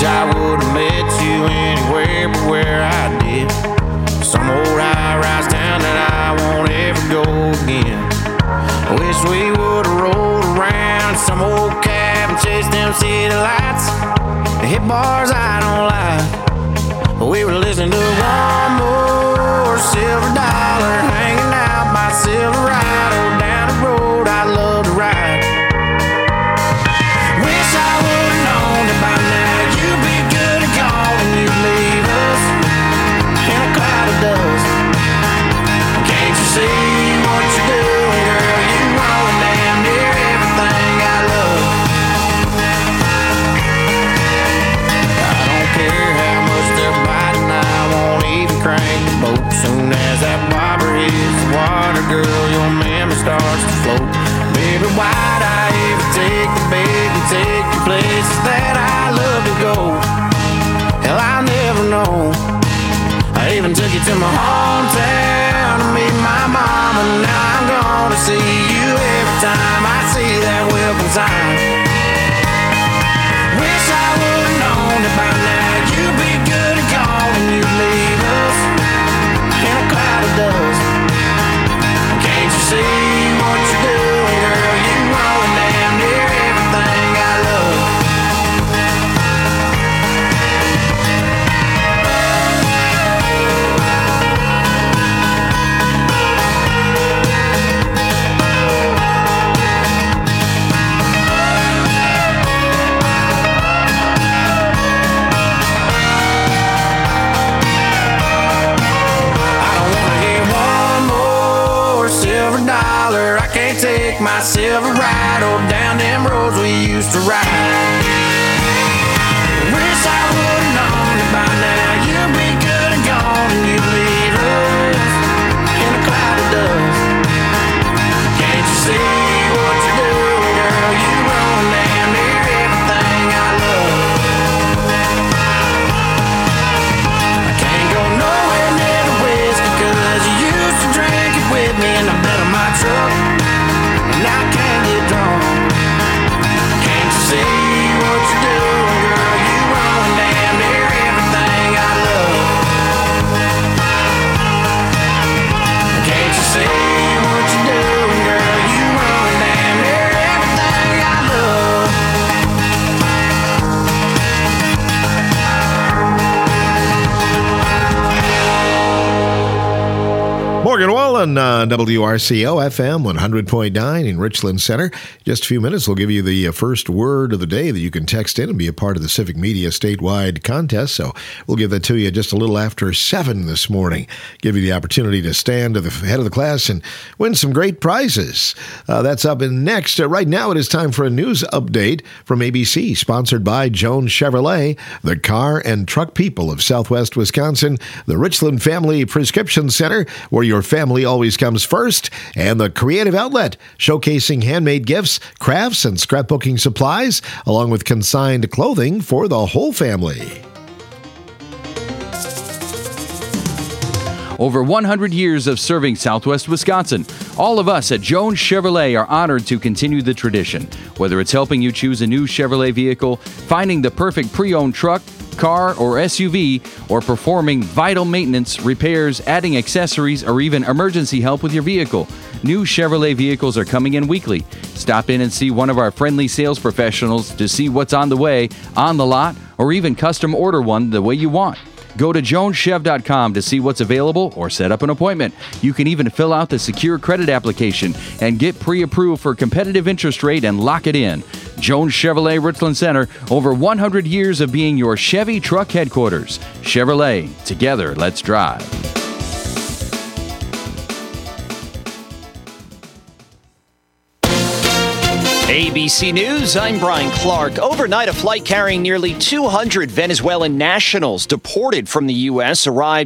Wish I would have met you anywhere but where I did. Some old high-rise town that I won't ever go again. Wish we would have rolled around some old cab and chased them city lights. Hit bars I don't like, but we were listening to one more silver dollar, hanging out by Silverado down the road I love to ride. Wish I would've known that by now you'd be good and gone and you'd leave us in a cloud of dust. Can't you see what you're doing, girl? You ruin damn near everything I love. I don't care how much they're biting, I won't even crank the boat. Soon as that bobber hits the water, girl, your memory starts to float. Baby, why'd I ever take the bait and take the places that I love to go? Hell, I'll never know. I even took you to my hometown to meet my mom, and now I'm gonna see you every time I see that welcome sign. Wish I would've known that by now you'd be good and gone and you'd leave us in a cloud of dust. Can't you see what you're doing, girl? You ruin damn near everything I love. I can't take my Silverado down them roads we used to ride. Wish I would've known that by now you'd be good and gone and you'd leave us in a cloud of dust. Can't you see what you're doing, girl? You ruin damn near everything I love. I can't go nowhere near the whiskey 'cause you used to drink it with me in the bed of my truck. And I can't get drunk. Can't you see what you're doing, girl? You ruin damn near everything I love. Can't you see what you're doing, girl? You ruin damn near everything I love. Morgan Wallen, uh, W R C O F M one hundred point nine in Richland Center. Just a few minutes, we'll give you the uh, first word of the day that you can text in and be a part of the Civic Media statewide contest. So we'll give that to you just a little after seven this morning. Give you the opportunity to stand at the head of the class and win some great prizes. Uh, that's up in next. Uh, right now, it is time for a news update from A B C, sponsored by Jones Chevrolet, the car and truck people of Southwest Wisconsin, the Richland Family Prescription Center, where your family always comes first, and the Creative Outlet, showcasing handmade gifts, crafts, and scrapbooking supplies, along with consigned clothing for the whole family. Over one hundred years of serving Southwest Wisconsin, all of us at Jones Chevrolet are honored to continue the tradition. Whether it's helping you choose a new Chevrolet vehicle, finding the perfect pre-owned truck, car, or S U V, or performing vital maintenance, repairs, adding accessories, or even emergency help with your vehicle, new Chevrolet vehicles are coming in weekly. Stop in and see one of our friendly sales professionals to see what's on the way, on the lot, or even custom order one the way you want. Go to jones chev dot com to see what's available or set up an appointment. You can even fill out the secure credit application and get pre-approved for competitive interest rate and lock it in. Jones Chevrolet Richland Center, over one hundred years of being your Chevy truck headquarters. Chevrolet, together, let's drive. A B C News, I'm Brian Clark. Overnight, a flight carrying nearly two hundred Venezuelan nationals deported from the U S arrived